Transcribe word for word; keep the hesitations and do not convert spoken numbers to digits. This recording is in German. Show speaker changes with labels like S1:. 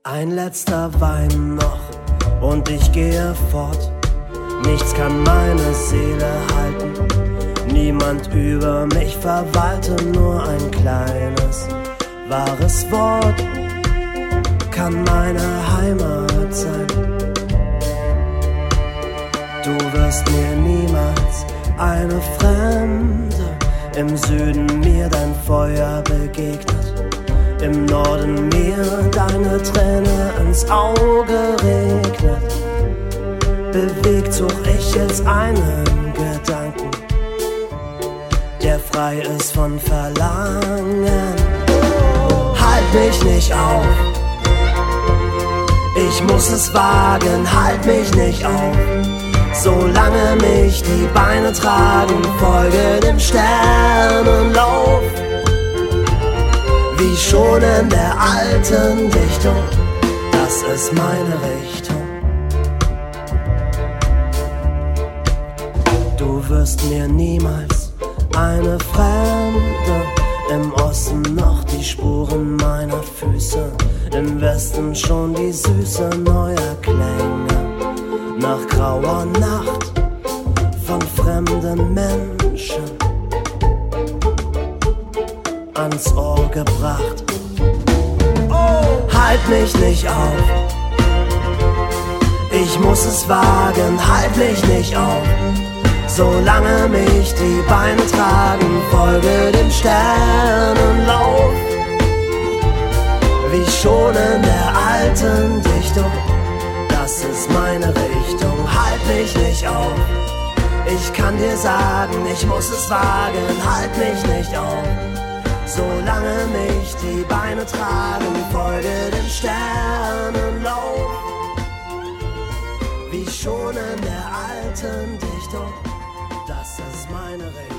S1: Ein letzter Wein noch und ich gehe fort. Nichts kann meine Seele halten, niemand über mich verwalte. Nur ein kleines, wahres Wort kann meine Heimat sein. Du wirst mir niemals eine Fremde, im Süden mir dein Feuer begegnet, im Norden mir deine Träne ins Auge regnet. Bewegt such ich jetzt einen Gedanken, der frei ist von Verlangen. Halt mich nicht auf, ich muss es wagen, halt mich nicht auf. Solange mich die Beine tragen, folge dem Sternenlauf. Wie schon in der alten Dichtung, das ist meine Richtung. Du wirst mir niemals eine Fremde, im Osten noch die Spuren meiner Füße, im Westen schon die Süße neuer Klänge. Nach grauer Nacht von fremden Menschen ans Ohr gebracht. Oh, halt mich nicht auf, ich muss es wagen, halt mich nicht auf. Solange mich die Beine tragen, folge dem Sternenlauf. Wie schon in der alten Dichtung, das ist meine Richtung. Halt mich nicht auf, ich kann dir sagen, ich muss es wagen, halt mich nicht auf. Solange mich die Beine tragen, folge dem Sternenlauf. Wie schon in der alten Dichtung, das ist meine Richtung.